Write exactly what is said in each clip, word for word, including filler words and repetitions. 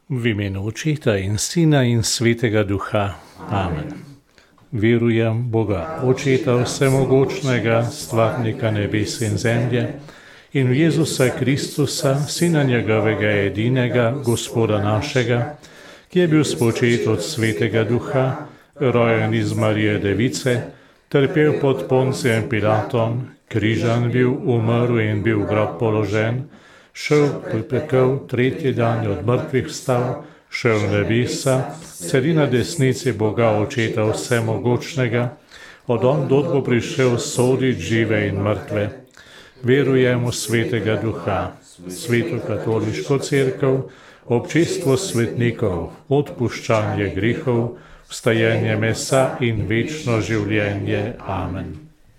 V imenu Očeta in Sina in Svetega Duha. Amen. Verujem Boga, Očeta vsemogočnega, stvarnika nebes in zemlje, in v Jezusa Kristusa, Sina njegovega edinega, Gospoda našega, ki je bil spočet od Svetega Duha, rojen iz Marije Device, trpel pod Poncijem Pilatom, križan bil, umrl in bil v grob položen, šel v pekel, tretji dan je od mrtvih vstal, šel v nebesa, sedi na desnici Boga Očeta vsemogočnega, od ondod bo prišel sodit žive in mrtve. Verujem v Svetega Duha, Sveto katoliško cerkev, občestvo svetnikov, odpuščanje grehov, vstajenje mesa in večno življenje. Amen.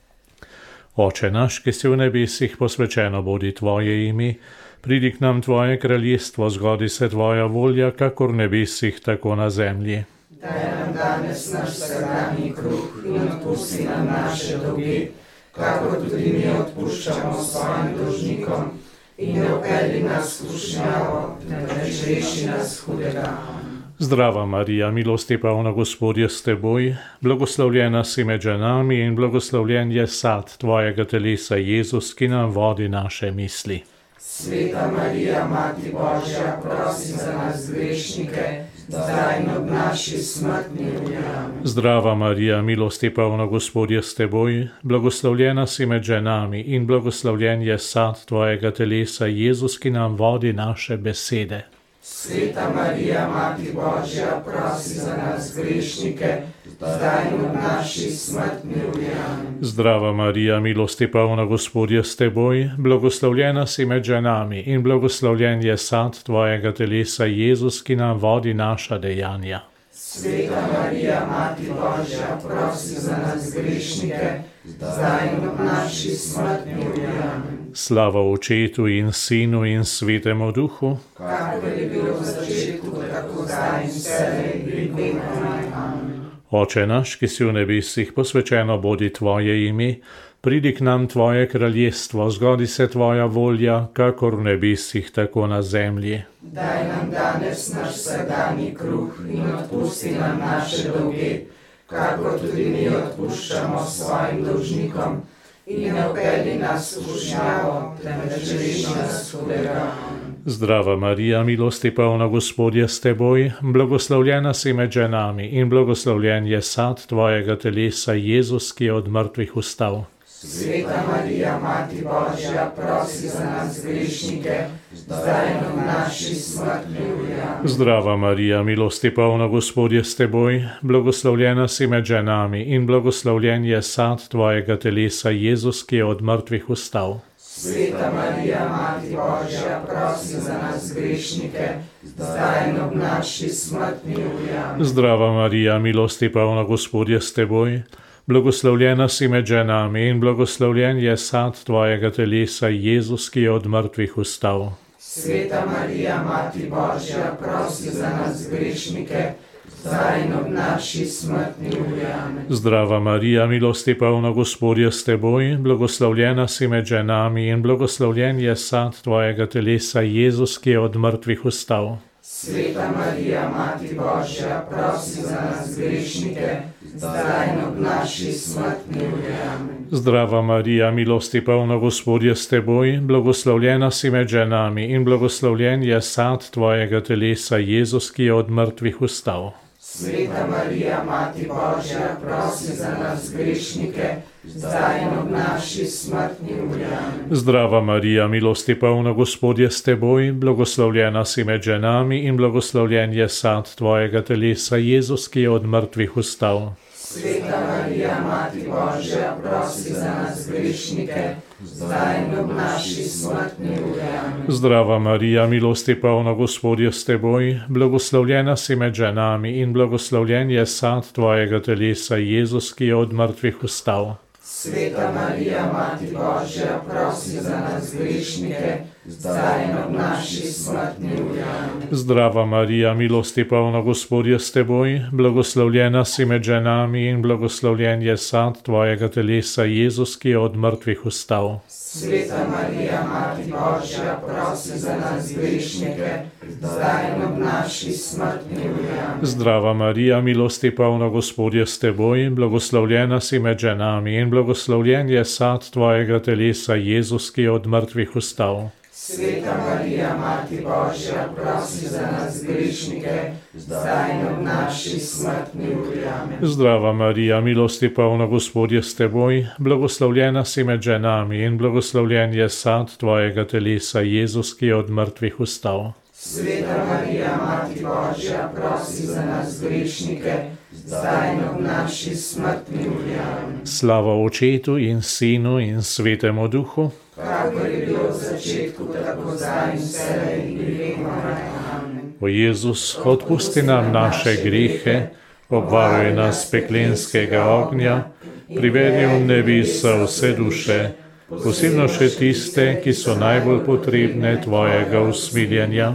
Oče naš, ki si v nebesih, posvečeno bodi tvoje ime, pridi k nam tvoje kraljestvo, zgodi se tvoja volja, kakor v nebesih, tako na zemlji. Daj nam danes naš vsakdanji kruh in odpusti nam naše dolge, kakor tudi mi odpuščamo svojim dolžnikom, in ne vpelji nas v skušnjavo, temveč reši nas hudega. Zdrava Marija, milosti polna, Gospod je s teboj, blagoslovljena si med ženami in blagoslovljen je sad tvojega telesa, Jezus, ki nam vodi naše misli. Sveta Marija, Mati Božja, prosi za nas grešnike, zdaj in ob naši smrtni uri. Amen. Zdrava Marija, milosti polna, Gospod je s teboj, blagoslovljena si med ženami in blagoslovljen je sad tvojega telesa, Jezus, ki nam vodi naše besede. Sveta Marija, Mati Božja, prosi za nas grešnike, zdaj in ob naši smrtni uri. Amen. Zdrava Marija, milosti polna, Gospod je s teboj, blagoslovljena si med ženami in blagoslovljen je sad tvojega telesa, Jezus, ki nam vodi naša dejanja. Sveta Marija, Mati Božja, prosi za nas grešnike, zdaj in ob naši smrtni uri. Amen. Slava Očetu in Sinu in Svetemu Duhu, kakor je bilo v začetku, tako zdaj in vselej in vedno. Amen. Oče naš, ki si v nebesih, posvečeno bodi tvoje ime, pridi k nam tvoje kraljestvo, zgodi se tvoja volja, kakor v nebesih, tako na zemlji. Daj nam danes naš vsakdanji kruh in odpusti nam naše dolge, kakor tudi mi odpuščamo svojim dolžnikom, in ne vpelji nas v skušnjavo, temveč reši nas hudega. Zdrava Marija, milosti polna, Gospod je s teboj, blagoslovljena si med ženami in blagoslovljen je sad tvojega telesa, Jezus, ki je od mrtvih vstal. Sveta Marija, Mati Božja, prosi za nas grešnike, zdaj in ob naši smrtni uri. Amen. Zdrava Marija, milosti polna, Gospod je s teboj, blagoslovljena si med ženami in blagoslovljen je sad tvojega telesa, Jezus, ki je od mrtvih vstal. Sveta Marija, Mati Božja, prosi za nas grešnike, zdaj in ob naši smrtni uri. Amen. Zdrava Marija, milosti polna, Gospod je s teboj, blagoslovljena si med ženami in blagoslovljen je sad tvojega telesa, Jezus, ki je od mrtvih vstal. Sveta Marija, Mati Božja, prosi za nas grešnike, zdaj in ob naši smrtni uri. Amen. Zdrava Marija, milosti polna, Gospod je s teboj, blagoslovljena si med ženami in blagoslovljen je sad tvojega telesa, Jezus, ki je od mrtvih vstal. Sveta Marija, Mati Božja, prosi za nas grešnike, zdaj in ob naši smrtni uri. Amen. Zdrava Marija, milosti polna, Gospod je s teboj, blagoslovljena si med ženami in blagoslovljen je sad tvojega telesa, Jezus, ki je od mrtvih vstal. Sveta Marija, Mati Božja, prosi za nas grešnike, zdaj in ob naši smrtni uri. Amen. Zdrava Marija, milosti polna, Gospod je s teboj, blagoslovljena si med ženami in blagoslovljen je sad tvojega telesa, Jezus, ki je od mrtvih vstal. Sveta Marija, Mati Božja, prosi za nas grešnike, zdaj in ob naši smrtni uri. Amen. Zdrava Marija, milosti polna, Gospod je s teboj, blagoslovljena si med ženami in blagoslovljen je sad tvojega telesa, Jezus, ki je od mrtvih vstal. Sveta Marija, Mati Božja, prosi za nas grešnike, zdaj in ob naši smrtni uri. Amen. Zdrava Marija, milosti polna, Gospod je s teboj, blagoslovljena si med ženami in blagoslovljen je sad tvojega telesa, Jezus, ki je od mrtvih vstal. Sveta Marija, Mati Božja, prosi za nas grešnike, zdaj in ob naši smrtni uri. Amen. Zdrava Marija, milosti polna, Gospod je s teboj, blagoslovljena si med ženami in blagoslovljen je sad tvojega telesa, Jezus, ki je od mrtvih vstal. Sveta Marija, Mati Božja, prosi za nas grešnike, zdaj in ob naši smrtni uri. Amen. Zdrava Marija, milosti polna, Gospod je s teboj, blagoslovljena si med ženami in blagoslovljen je sad tvojega telesa, Jezus, ki je od mrtvih vstal. Sveta Marija, Mati Božja, prosi za nas grešnike, zdaj in ob naši smrtni uri. Amen. Slava Očetu in Sinu in Svetemu Duhu, kakor je bilo v začetku, tako zdaj in vselej in vedno. Amen. O Jezus, odpusti nam naše grehe, obvaruj nas peklenskega ognja, privedi v nebesa vse duše, posebno še tiste, ki so najbolj potrebne tvojega usmiljenja.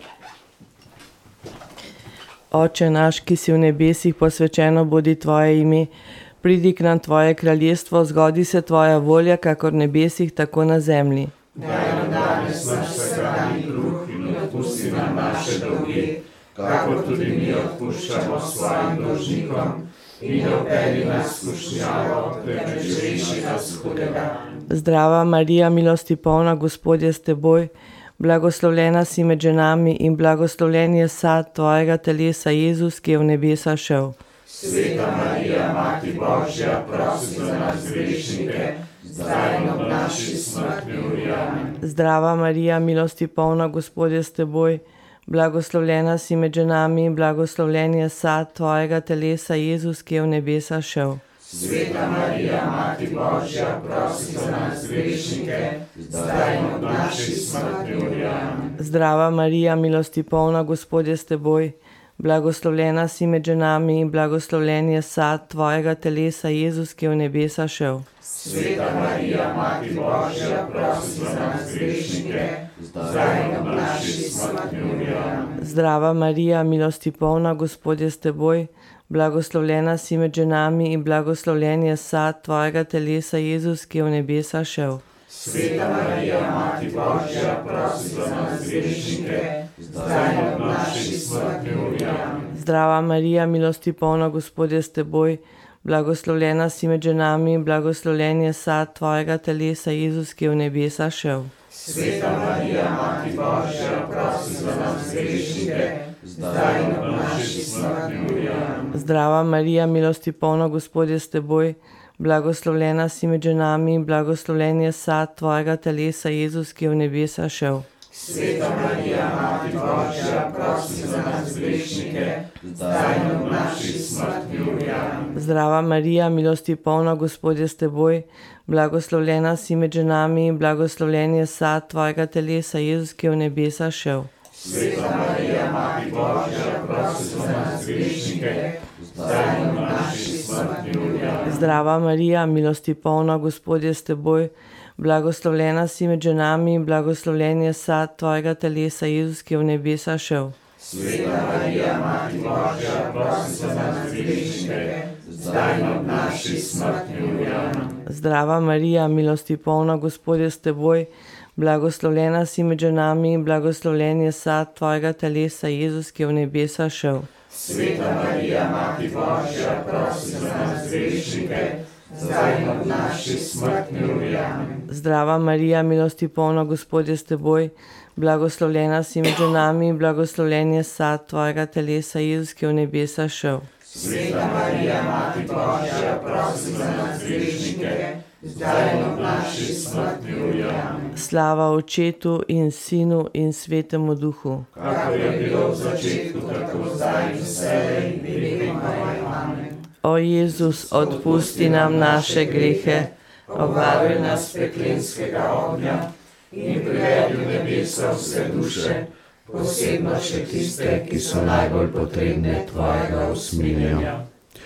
Oče naš, ki si v nebesih, posvečeno bodi tvoje ime, pridi k nam tvoje kraljestvo, zgodi se tvoja volja, kakor v nebesih, tako na zemlji. Daj nam danes naš vsakdanji kruh in odpusti nam naše dolge, kakor tudi mi odpuščamo svojim dolžnikom, in ne vpelji nas v skušnjavo, temveč reši nas hudega. Zdrava Marija, milosti polna, Gospod je s teboj, blagoslovljena si med ženami in blagoslovljen je sad tvojega telesa, Jezus, ki je v nebesa šel. Sveta Marija, Mati Božja, prosi za nas grešnike, zdaj in ob naši smrtni uri. Amen. Zdrava Marija, milosti polna, Gospod je s teboj, blagoslovljena si med ženami in blagoslovljen je sad tvojega telesa, Jezus, ki je v nebesa šel. Sveta Marija, Mati Božja, prosi za nas grešnike, zdaj in ob naši smrtni uri. Amen. Zdrava Marija, milosti polna, Gospod je s teboj, blagoslovljena si med ženami in blagoslovljen je sad tvojega telesa, Jezus, ki je v nebesa šel. Sveta Marija, Mati Božja, prosi za nas grešnike, zdaj in ob naši smrtni uri. Amen. Zdrava Marija, milosti polna, Gospod je s teboj, blagoslovljena si med ženami in blagoslovljen je sad tvojega telesa, Jezus, ki je v nebesa šel. Sveta Marija, Mati Božja, prosi za nas grešnike, zdaj in ob naši smrtni uri. Amen. Zdrava Marija, milosti polna, Gospod je s teboj, blagoslovljena si med ženami in blagoslovljen je sad tvojega telesa, Jezus, ki je v nebesa šel. Sveta Marija, Mati Božja, prosi za nas grešnike, zdaj in ob naši smrtni uri. Amen. Zdrava Marija, milosti polna, Gospod je s teboj, blagoslovljena si med ženami in blagoslovljen je sad tvojega telesa, Jezus, ki je v nebesa šel. Sveta Marija, Mati Božja, prosi za nas grešnike, zdaj in ob naši smrtni uri. Amen. Zdrava Marija, milosti polna, Gospod je s teboj, blagoslovljena si med ženami in blagoslovljen je sad tvojega telesa, Jezus, ki je v nebesa šel. Sveta Marija, Mati Božja, prosi za nas grešnike, zdaj in ob naši smrtni uri. Amen. Zdrava Marija, milosti polna, Gospod je s teboj, blagoslovljena si med ženami in blagoslovljen je sad tvojega telesa, Jezus, ki je v nebesa šel. Sveta Marija, Mati Božja, prosi za nas grešnike, zdaj in ob naši smrtni uri. Amen. Zdrava Marija, milosti polna, Gospod je s teboj, blagoslovljena si med ženami in blagoslovljen je sad tvojega telesa, Jezus, ki je v nebesa šel. Sveta Marija, Mati Božja, prosi za nas grešnike, zdaj in ob naši smrtni uri. Amen. Zdrava Marija, milosti polna, Gospod je s teboj, blagoslovljena si med ženami in blagoslovljen je sad tvojega telesa, Jezus, ki je v nebesa šel. Sveta Marija, Mati Božja, prosi za nas grešnike, zdaj in ob naši smrtni uri. Amen. Slava Očetu in Sinu in Svetemu Duhu, kakor je bilo v začetku, tako zdaj in vselej in vedno. Amen. O Jezus, odpusti nam naše grehe, obvaruj nas peklenskega ognja in privedi v nebesa vse duše, posebno še tiste, ki so najbolj potrebne tvojega usmiljenja.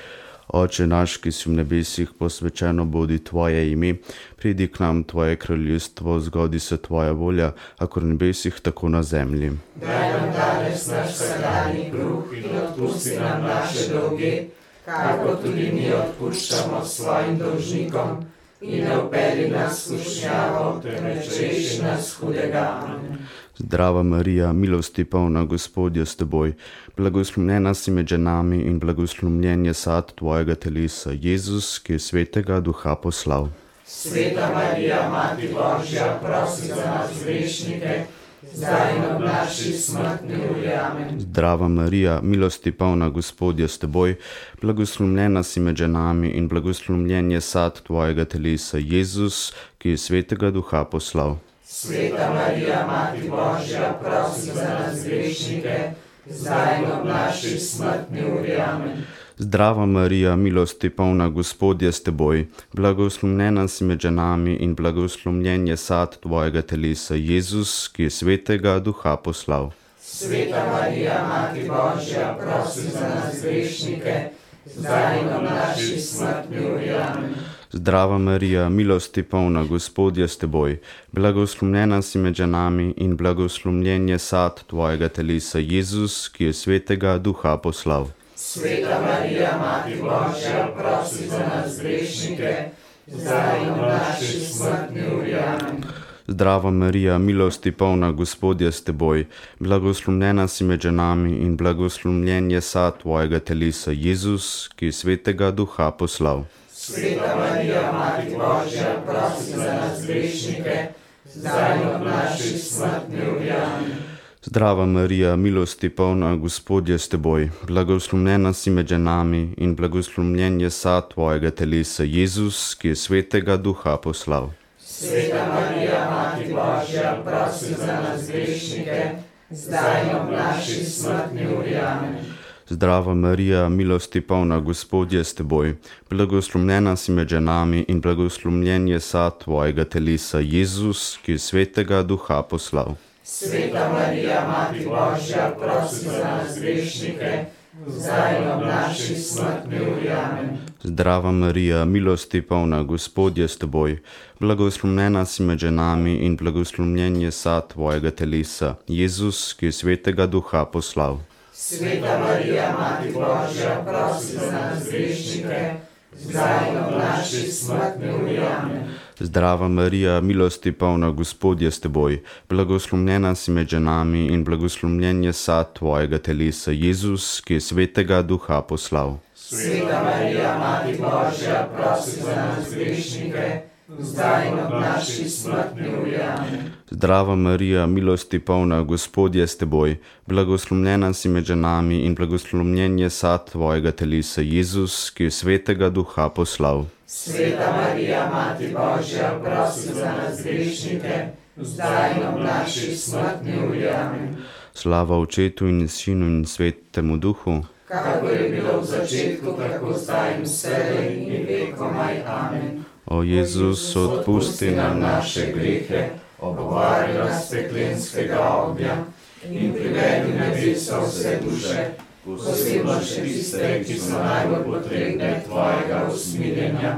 Oče naš, ki si v nebesih, posvečeno bodi tvoje ime, pridi k nam tvoje kraljestvo, zgodi se tvoja volja, kakor v nebesih, tako na zemlji. Daj nam danes naš vsakdanji kruh in odpusti nam naše dolge, kakor tudi mi odpuščamo svojim dolžnikom, in ne vpelji nas v skušnjavo, temveč reši nas hudega. Amen. Zdrava Marija, milosti polna, Gospod je s teboj, blagoslovljena si med ženami in blagoslovljen je sad tvojega telesa, Jezus, ki je svetega duha poslal. Sveta Marija, Mati Božja, prosi za nas grešnike, zdaj in ob naši smrtni uri. Amen. Zdrava Marija, milosti polna, Gospod je s teboj, blagoslovljena si med ženami in blagoslovljen je sad tvojega telesa, Jezus, ki je svetega duha poslal. Sveta Marija, Mati Božja, prosi za nas grešnike, zdaj in ob naši smrtni uri. Amen. Zdrava Marija, milosti polna, Gospod je s teboj, blagoslovljena si med ženami in blagoslovljen je sad tvojega telesa, Jezus, ki je svetega duha poslal. Sveta Marija, Mati Božja, prosi za nas grešnike, zdaj in ob naši smrtni uri. Amen. Zdrava Marija, milosti polna, Gospod je s teboj, blagoslovljena si med ženami in blagoslovljen je sad tvojega telesa, Jezus, ki je svetega duha poslal. Sveta Marija, Mati Božja, prosi za nas grešnike, zdaj in ob naši smrtni uri. Amen. Zdrava Marija, milosti polna, Gospod je s teboj, blagoslovljena si med ženami in blagoslovljen je sad tvojega telesa, Jezus, ki je svetega duha poslal. Sveta Marija, Mati Božja, prosi za nas grešnike, zdaj in ob naši smrtni uri. Amen. Zdrava Marija, milosti polna, Gospod je s teboj, blagoslovljena si med ženami in blagoslovljen je sad tvojega telesa, Jezus, ki je svetega duha poslal. Sveta Marija, Mati Božja, prosi za nas grešnike, zdaj in ob naši smrtni uri. Amen. Zdrava Marija, milosti polna, Gospod je s teboj, blagoslovljena si med ženami in blagoslovljen je sad tvojega telesa, Jezus, ki je svetega duha poslal. Sveta Marija, Mati Božja, prosi za nas grešnike, zdaj in ob naši smrtni uri. Amen. Zdrava Marija, milosti polna, Gospod je s teboj, blagoslovljena si med ženami in blagoslovljen je sad tvojega telesa, Jezus, ki je svetega duha poslal. Sveta Marija, Mati Božja, prosi za nas grešnike, zdaj in ob naši smrtni uri. Amen. Zdrava Marija, milosti polna, Gospod je s teboj, blagoslovljena si med ženami in blagoslovljen je sad tvojega telesa, Jezus, ki je svetega duha poslal. Sveta Marija, Mati Božja, prosi za nas grešnike, zdaj in ob naši smrtni uri. Amen. Zdrava Marija, milosti polna, Gospod je s teboj, blagoslovljena si med ženami in blagoslovljen je sad tvojega telesa, Jezus, ki je svetega duha poslal. Sveta Marija, Mati Božja, prosi za nas grešnike, zdaj in ob naši smrtni uri. Amen. Slava Očetu in Sinu in Svetemu Duhu, kakor je bilo v začetku, tako zdaj in vselej in vekomaj. Amen. O Jezus, odpusti nam naše grehe, obvari nas peklenskega ognja in privedi v nebesa vse duše, posebno še tiste, ki so najbolj potrebne tvojega usmiljenja.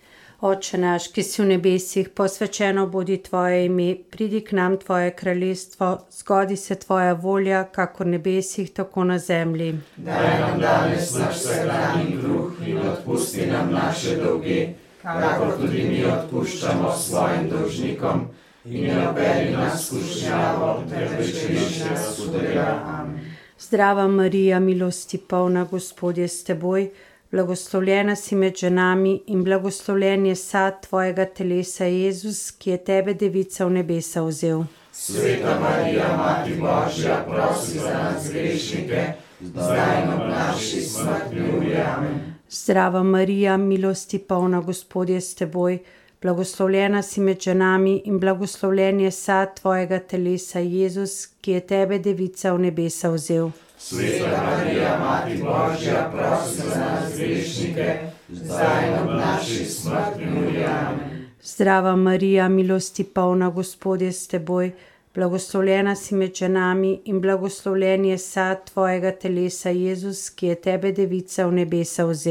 Oče naš, ki si v nebesih, posvečeno bodi tvoje ime, pridi k nam tvoje kraljestvo, zgodi se tvoja volja, kakor v nebesih, tako na zemlji. Daj nam danes naš vsakdanji kruh in odpusti nam naše dolge, kakor tudi mi odpuščamo svojim dolžnikom, in ne vpelji nas v skušnjavo, temveč reši nas hudega. Amen. Zdrava Marija, milosti polna, Gospod je s teboj, blagoslovljena si med ženami in blagoslovljen je sad tvojega telesa, Jezus, ki je tebe, devica, v nebesa vzel. Sveta Marija, Mati Božja, prosi za nas grešnike, zdaj in ob naši smrtni uri. Amen. Zdrava Marija, milosti polna, Gospod je s teboj, blagoslovljena si med ženami in blagoslovljen je sad tvojega telesa, Jezus, ki je tebe, devica, v nebesa vzel. Sveta Marija, Mati Božja, prosi za nas grešnike, zdaj in ob naši smrtni uri. Amen. Zdrava Marija, milosti polna, Gospod je s teboj, blagoslovljena si med ženami in blagoslovljen je sad tvojega telesa, Jezus, ki je tebe, devica, v nebesa vzel.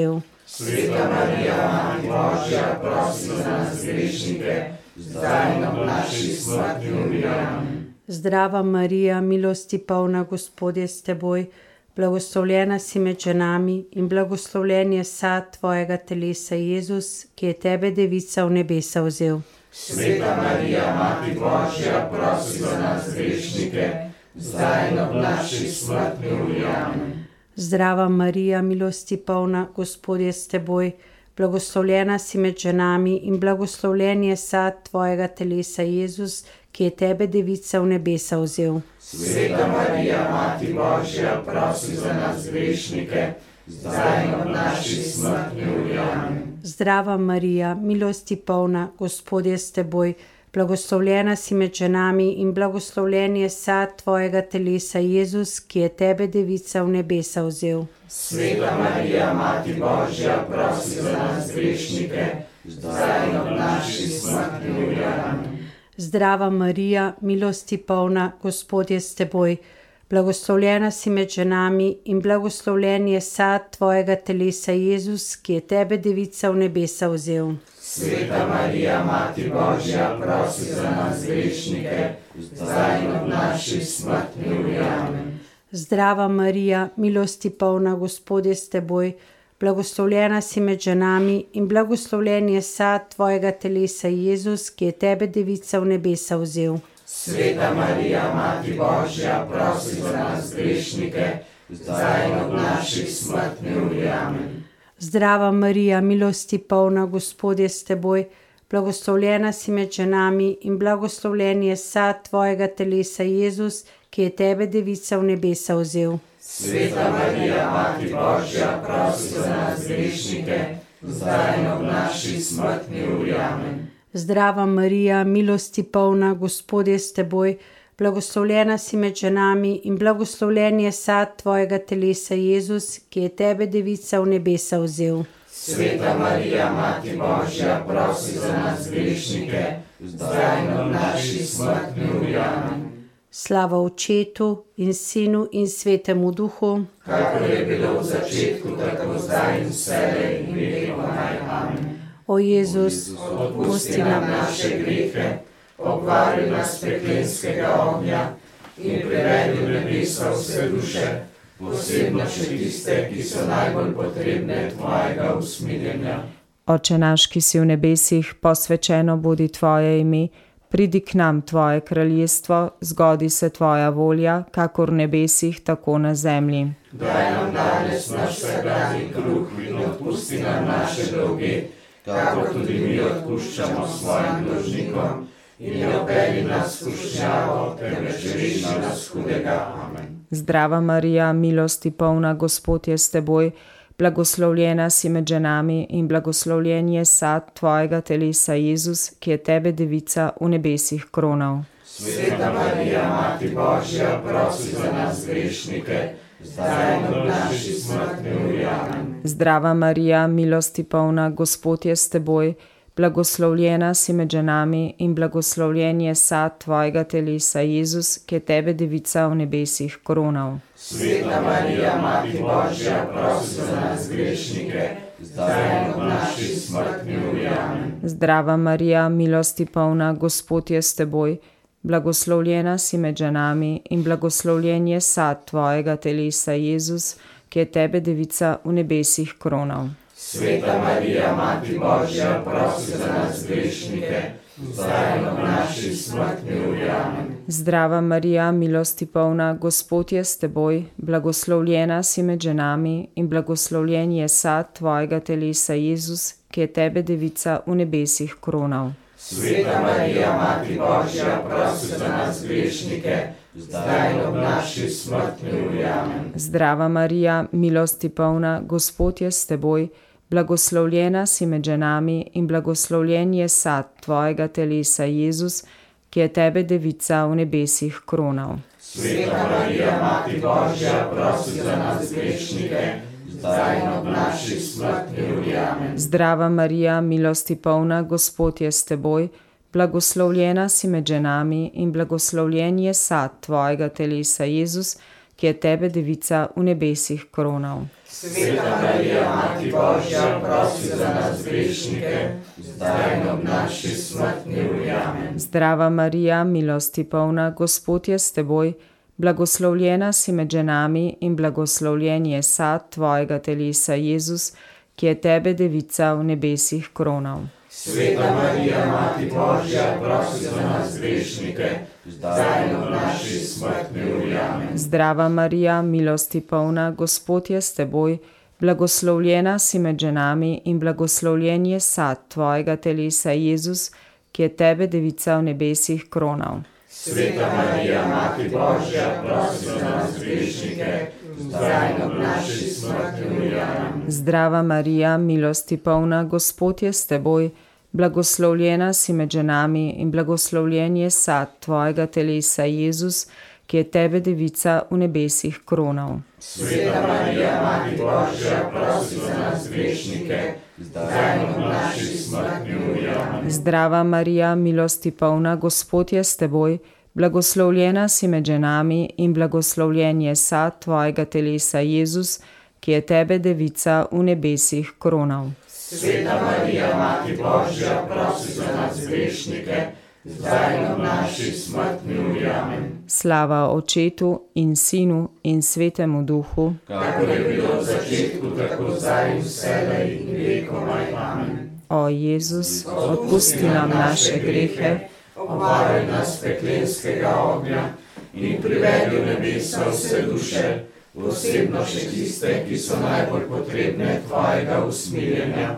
Sveta Marija, Mati Božja, prosi za nas grešnike, zdaj in ob naši smrtni uri. Amen. Zdrava Marija, milosti polna, Gospod je s teboj, blagoslovljena si med ženami in blagoslovljen je sad tvojega telesa, Jezus, ki je tebe, devica, v nebesa vzel. Sveta Marija, Mati Božja, prosi za nas grešnike, zdaj in ob naši smrtni uri. Amen. Zdrava Marija, milosti polna, Gospod je s teboj, blagoslovljena si med ženami in blagoslovljen je sad tvojega telesa, Jezus, ki je tebe, devica, v nebesa vzel. Sveta Marija, Mati Božja, prosi za nas grešnike, zdaj in ob naši smrtni uri. Amen. Zdrava Marija, milosti polna, Gospod je s teboj, blagoslovljena si med ženami in blagoslovljen je sad tvojega telesa, Jezus, ki je tebe, devica, v nebesa vzel. Sveta Marija, Mati Božja, prosi za nas grešnike, zdaj in ob naši smrtni uri. Amen. Zdrava Marija, milosti polna, Gospod je s teboj, blagoslovljena si med ženami in blagoslovljen je sad tvojega telesa, Jezus, ki je tebe, devica, v nebesa vzel. Sveta Marija, Mati Božja, prosi za nas grešnike, zdaj in ob naši smrtni uri. Amen. Zdrava Marija, milosti polna, Gospod je s teboj, blagoslovljena si med ženami in blagoslovljen je sad tvojega telesa, Jezus, ki je tebe, devica, v nebesa vzel. Sveta Marija, Mati Božja, prosi za nas grešnike, zdaj in ob naši smrtni uri. Amen. Zdrava Marija, milosti polna, Gospod je s teboj, blagoslovljena si med ženami in blagoslovljen je sad tvojega telesa, Jezus, ki je tebe, devica, v nebesa vzel. Sveta Marija, Mati Božja, prosi za nas grešnike, zdaj in ob naši smrtni uri. Amen. Zdrava Marija, milosti polna, Gospod je s teboj, blagoslovljena si med ženami in blagoslovljen je sad tvojega telesa, Jezus, ki je tebe, devica, v nebesa vzel. Sveta Marija, Mati Božja, prosi za nas grešnike, zdaj in ob naši smrtni uri. Amen. Slava Očetu in Sinu in Svetemu Duhu, kakor je bilo v začetku, tako zdaj in vselej in vekomaj. Amen. O Jezus, odpusti nam naše grehe, obvari nas peklenskega ognja in privedi v nebesa vse duše, posebno še tiste, ki so najbolj potrebne tvojega usmiljenja. Oče naš, ki si v nebesih, posvečeno bodi tvoje ime, pridi k nam tvoje kraljestvo, zgodi se tvoja volja, kakor v nebesih, tako na zemlji. Daj nam danes naš vsakdanji kruh in odpusti nam naše dolge, kakor tudi mi odpuščamo svojim dolžnikom, in ne vpelji nas v skušnjavo, temveč reši nas hudega. Amen. Zdrava Marija, milosti polna, Gospod je s teboj, blagoslovljena si med ženami in blagoslovljen je sad tvojega telesa, Jezus, ki je tebe, devica, v nebesih kronal. Sveta Marija, Mati Božja, prosi za nas grešnike, zdaj in ob naši smrtni uri. Amen. Zdrava Marija, milosti polna, Gospod je s teboj, blagoslovljena si med ženami in blagoslovljen je sad tvojega telesa, Jezus, ki je tebe, devica, v nebesih kronal. Sveta Marija, Mati Božja, prosi za nas grešnike, zdaj in ob naši smrtni uri. Amen. Zdrava Marija, milosti polna, Gospod je s teboj, blagoslovljena si med ženami in blagoslovljen je sad tvojega telesa, Jezus, ki je tebe, devica, v nebesih kronal. Sveta Marija, Mati Božja, prosi za nas grešnike, zdaj in ob naši smrtni uri. Amen. Zdrava Marija, milosti polna, Gospod je s teboj, blagoslovljena si med ženami in blagoslovljen je sad tvojega telesa, Jezus, ki je tebe, devica, v nebesih kronal. Sveta Marija, Mati Božja, prosi za nas grešnike, zdaj in ob naši smrtni uri. Amen. Zdrava Marija, milosti polna, Gospod je s teboj, blagoslovljena si med ženami in blagoslovljen je sad tvojega telesa, Jezus, ki je tebe, devica, v nebesih kronal. Sveta Marija, Mati Božja, prosi za nas grešnike, zdaj in ob naši smrtni uri. Amen. Zdrava Marija, milosti polna, Gospod je s teboj, blagoslovljena si med ženami in blagoslovljen je sad tvojega telesa, Jezus, ki je tebe, devica, v nebesih kronal. Sveta Marija, Mati Božja, prosi za nas grešnike, zdaj in ob naši smrtni uri. Amen. Zdrava Marija, milosti polna, Gospod je s teboj, blagoslovljena si med ženami in blagoslovljen je sad tvojega telesa, Jezus, ki je tebe, devica, v nebesih kronal. Sveta Marija, Mati Božja, prosi za nas grešnike, zdaj in ob naši smrtni uri. Amen. Zdrava Marija, milosti polna, Gospod je s teboj, blagoslovljena si med ženami in blagoslovljen je sad tvojega telesa, Jezus, ki je tebe, devica, v nebesih kronal. Sveta Marija, Mati Božja, prosi za nas grešnike, zdaj in ob naši smrtni uri. Amen. Zdrava Marija, milosti polna, Gospod je s teboj, blagoslovljena si med ženami in blagoslovljen je sad tvojega telesa, Jezus, ki je tebe, devica, v nebesih kronal. Sveta Marija, Mati Božja, prosi za nas grešnike, zdaj in ob naši smrtni uri. Amen. Zdrava Marija, milosti polna, Gospod je s teboj, blagoslovljena si med ženami in blagoslovljen je sad tvojega telesa, Jezus, ki je tebe, devica, v nebesih kronal. Sveta Marija, Mati Božja, prosi za nas grešnike, zdaj in ob naši smrtni uri. Amen. Slava Očetu in Sinu in Svetemu Duhu, kakor je bilo v začetku, tako zdaj in vselej in vekomaj. Amen. O Jezus, odpusti nam naše grehe, obvaruj nas peklenskega ognja in privedi v nebesa vse duše, posebno še tiste, ki so najbolj potrebne tvojega usmiljenja.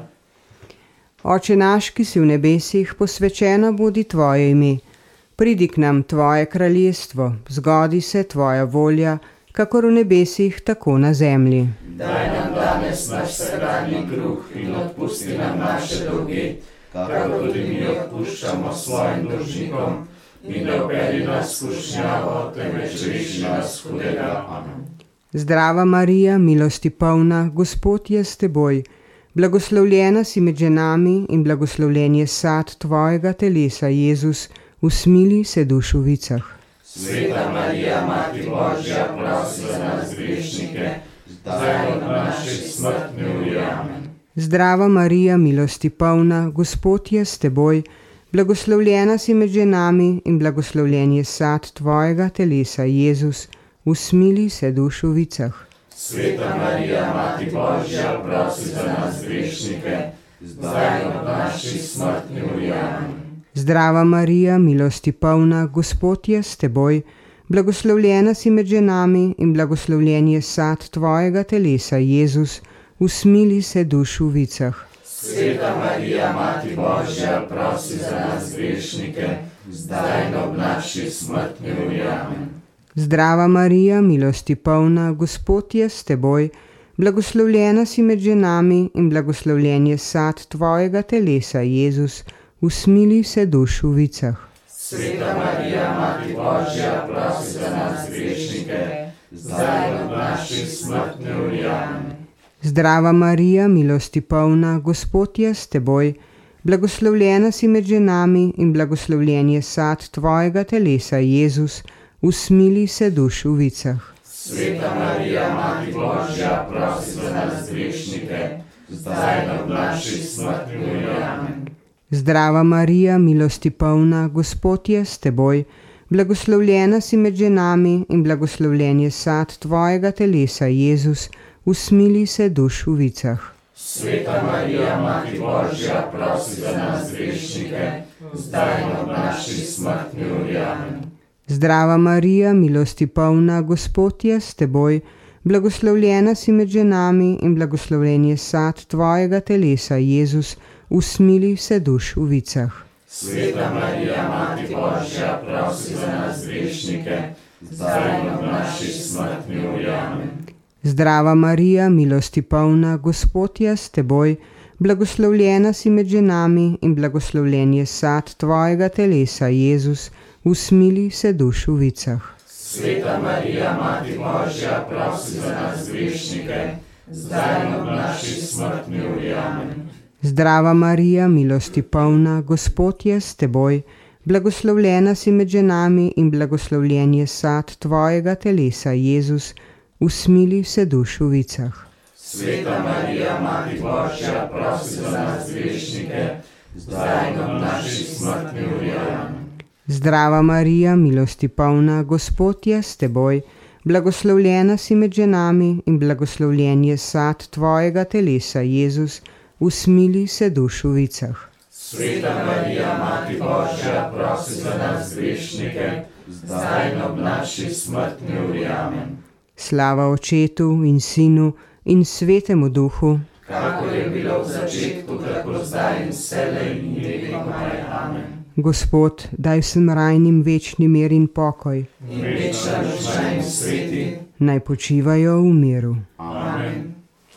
Oče naš, ki si v nebesih, posvečeno bodi tvoje ime. Pridi k nam tvoje kraljestvo, zgodi se tvoja volja, kakor v nebesih, tako na zemlji. Daj nam danes naš vsakdanji kruh in odpusti nam naše dolge, kakor tudi mi odpuščamo svojim dolžnikom, in ne vpelji nas v skušnjavo, temveč reši nas hudega. Amen. Zdrava Marija, milosti polna, Gospod je s teboj, blagoslovljena si med ženami in blagoslovljen je sad tvojega telesa, Jezus, usmili se duš v vicah. Sveta Marija, Mati Božja, prosi za nas grešnike, zdaj in ob naši smrtni uri. Amen. Zdrava Marija, milosti polna, Gospod je s teboj, blagoslovljena si med ženami in blagoslovljen je sad tvojega telesa, Jezus, usmili se duš v vicah. Sveta Marija, Mati Božja, prosi za nas grešnike, zdaj in ob naši smrtni uri. Amen. Zdrava Marija, milosti polna, Gospod je s teboj, blagoslovljena si med ženami in blagoslovljen je sad tvojega telesa, Jezus, usmili se duš v vicah. Sveta Marija, Mati Božja, prosi za nas grešnike, zdaj in ob naši smrtni uri. Amen. Zdrava Marija, milosti polna, Gospod je s teboj, blagoslovljena si med ženami in blagoslovljen je sad tvojega telesa, Jezus, usmili se duš v vicah. Sveta Marija, Mati Božja, prosi za nas grešnike, zdaj in ob naši smrtni uri. Amen. Zdrava Marija, milosti polna, Gospod je s teboj, blagoslovljena si med ženami in blagoslovljen je sad tvojega telesa, Jezus, usmili se duš v vicah. Sveta Marija, Mati Božja, prosi za nas grešnike, zdaj in ob naši smrtni uri. Amen. Zdrava Marija, milosti polna, Gospod je s teboj, blagoslovljena si med ženami in blagoslovljen je sad tvojega telesa, Jezus, usmili se duš v vicah. Sveta Marija, Mati Božja, prosi za nas grešnike, zdaj in ob naši smrtni uri. Amen. Zdrava Marija, milosti polna, Gospod je s teboj, blagoslovljena si med ženami in blagoslovljen je sad tvojega telesa, Jezus, usmili se duš v vicah. Sveta Marija, Mati Božja, prosi za nas grešnike, zdaj in ob naši smrtni uri. Amen. Zdrava Marija, milosti polna, Gospod je s teboj, blagoslovljena si med ženami in blagoslovljen je sad tvojega telesa, Jezus, usmili se duš v vicah. Sveta Marija, Mati Božja, prosi za nas grešnike, zdaj in ob naši smrtni uri. Amen. Zdrava Marija, milosti polna, Gospod je s teboj, blagoslovljena si med ženami in blagoslovljen je sad tvojega telesa, Jezus, usmili se duš v vicah. Sveta Marija, Mati Božja, prosi za nas grešnike, zdaj in ob naši smrtni uri. Amen. Zdrava Marija, milosti polna, Gospod je s teboj, blagoslovljena si med ženami in blagoslovljen je sad tvojega telesa, Jezus, usmili se duš v vicah. Sveta Marija, Mati Božja, prosi za nas grešnike, zdaj in ob naši smrtni uri. Amen. Slava Očetu in Sinu in Svetemu Duhu, kakor je bilo v začetku, tako zdaj in vselej in vekomaj. Amen. Gospod, daj vsem rajnim večni mir in pokoj. In večna duša in sveti naj počivajo v miru. Amen.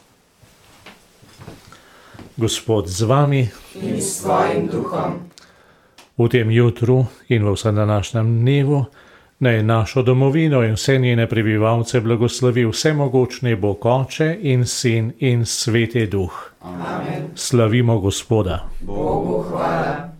Gospod z vami In s tvojim duhom. v tem jutru in v vsem današnjem dnevu naj našo domovino in vse njene prebivalce blagoslovi vsemogočni Bog Oče in Sin in Sveti Duh. Amen. Slavimo Gospoda. Bogu hvala.